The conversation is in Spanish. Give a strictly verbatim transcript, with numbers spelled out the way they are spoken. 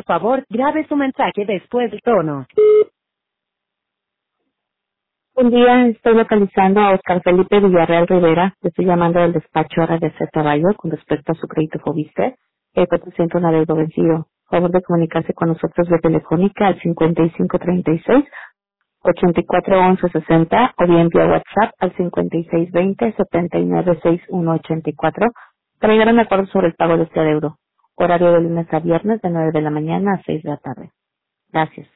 favor, grabe su mensaje después del tono. Un día estoy localizando a Oscar Felipe Villarreal Rivera. Le estoy llamando del despacho R D C Caballo con respecto a su crédito Fobiste. El presenta un adeudo vencido. Favor de comunicarse con nosotros de Telefónica al cincuenta y cinco treinta y seis, ochenta y cuatro once sesenta o bien vía WhatsApp al cincuenta y seis veinte, setenta y nueve sesenta y uno ochenta y cuatro para llegar a un acuerdo sobre el pago de este adeudo. Horario de lunes a viernes de nueve de la mañana a seis de la tarde. Gracias.